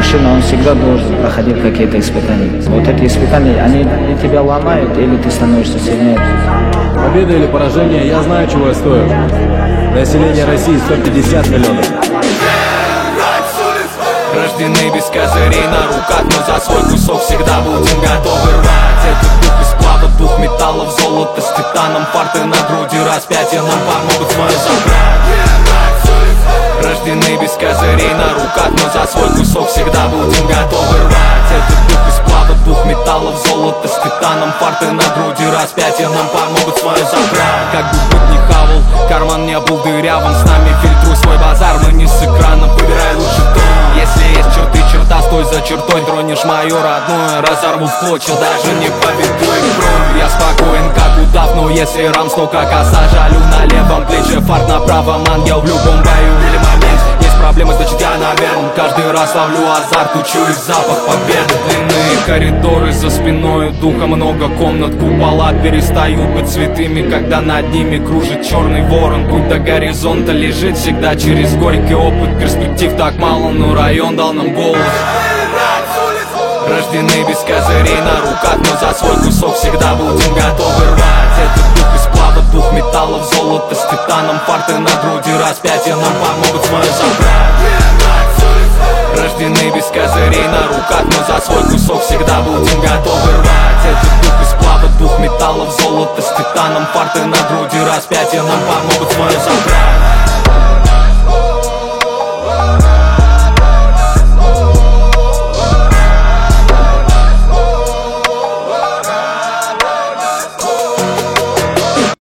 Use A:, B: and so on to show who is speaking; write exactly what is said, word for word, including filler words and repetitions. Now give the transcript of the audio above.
A: мужчина, он всегда должен проходить какие-то испытания. Вот эти испытания, они или тебя ломают, или ты становишься сильнее.
B: Победа или поражение, я знаю, чего я стою. Население России сто пятьдесят миллионов.
C: Рождены без козырей на руках, но за свой кусок всегда будем готовы рвать. Этот дух из сплава, дух металлов, золото с титаном, фарты на груди, распятия нам помогут свое забрать. Рождены без козырей на руках, но за свой кусок всегда будем готовы рвать. Этот дух из сплава, дух металлов, золото с титаном, фарты на груди, распятия нам помогут свое забрать. Как бы быть не хавал, карман не был дырявым, с нами фильтруй свой базар, но не с экрана, выбирай лучше то. Если есть черты, черта, стой за чертой, тронешь мое родное, разорву в клочья, даже не поведу их бронь. Я спокоен, как удав, но если рам столько коса, жалю на левом плече, фарт на правом, ангел в любом бою или момент. Есть проблемы, значит я наверное, каждый раз ловлю азарт, учусь запах победы. Длинные коридоры за спиной, духа много комнат, купола перестают быть святыми, когда над ними кружит черный ворон. Путь до горизонта лежит всегда через горький опыт, перспектив так мало, но район дал нам голос. Рождены без козырей на руках, но за свой кусок всегда будем готовы рвать. Этот дух из сплава, дух металлов, золото с титаном, фарты на груди, распятия нам помогут свое забрать. Рождены без козырей на руках, но за свой кусок всегда будем готовы рвать. Этот дух из сплава, дух металлов, золото с титаном, фарты на груди, распятия нам помогут свое забрать.